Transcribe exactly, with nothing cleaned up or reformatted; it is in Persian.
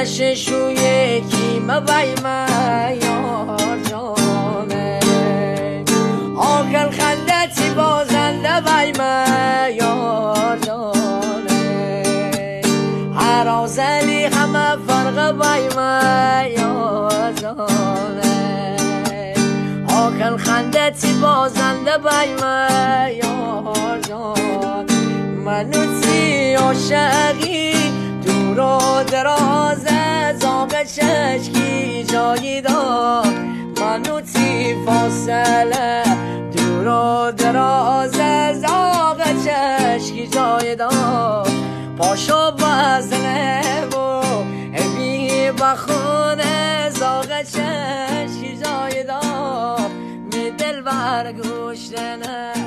شوی کی مبای ما یار جانه آخر خندتی بازنده بای ما یار جانه هر آزلی همه فرق بای ما یار جانه آخر خندتی بازنده بای ما یار جان منو تی عاشقی دور و دراز زاغ چشکی جایی دار منو تی فاصله دور و دراز زاغ چشکی جایی دار پاشو بزنه و بی بخونه زاغ چشکی جایی دار می دل بر گوشتنه